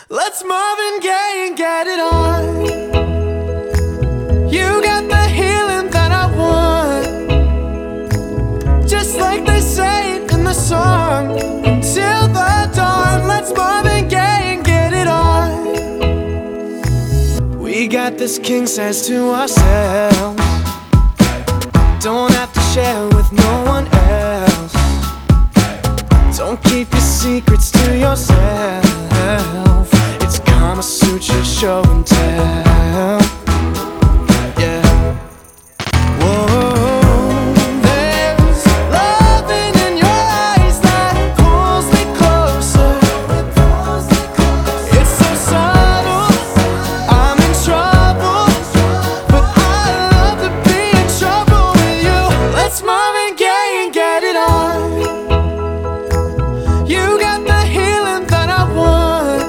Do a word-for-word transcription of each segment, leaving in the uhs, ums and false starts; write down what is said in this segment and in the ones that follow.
Let's Marvin Gaye and get it on. You got the healing that I want, just like they say it in the song. Till the dawn, let's Marvin Gaye and get it on. We got this king size to ourselves, don't have to share with no one else. Don't keep your secrets to yourself. It's Kama Sutra show and tell. Yeah. Whoa, there's loving in your eyes that pulls me closer. It's so subtle, I'm in trouble, but I love to be in trouble with you. Let's Marvin Gaye and get it on. You got the healing that I want,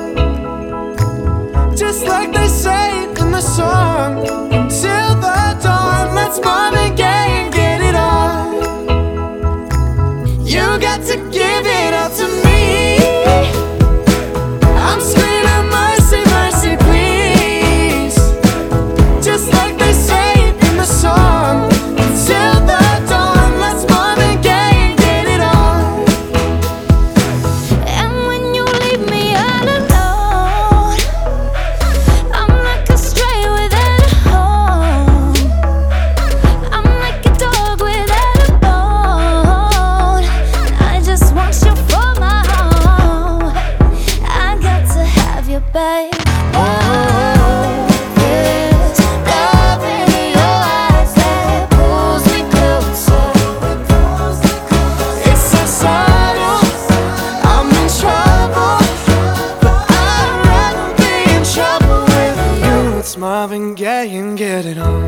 just like they say it in the song. Till the dawn, let's Marvin Gaye and get it on. You got to give it up to me. I'm screaming mercy, mercy, please, just like they say it in the song. Till the dawn, let's Marvin Gaye and get it on. And when you leave me all alone, I'm like a stray without a home. I'm like a dog without a bone. I just want you for my home. I got to have you, babe. Oh, there's love in your eyes that pulls me closer. It's so subtle, I'm in trouble, but I'd rather be in trouble with you. It's Marvin Gaye and get it on.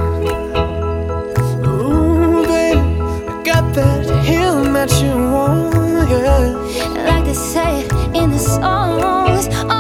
Ooh, baby, I got that healing that you want, yeah. Like they say it in the songs.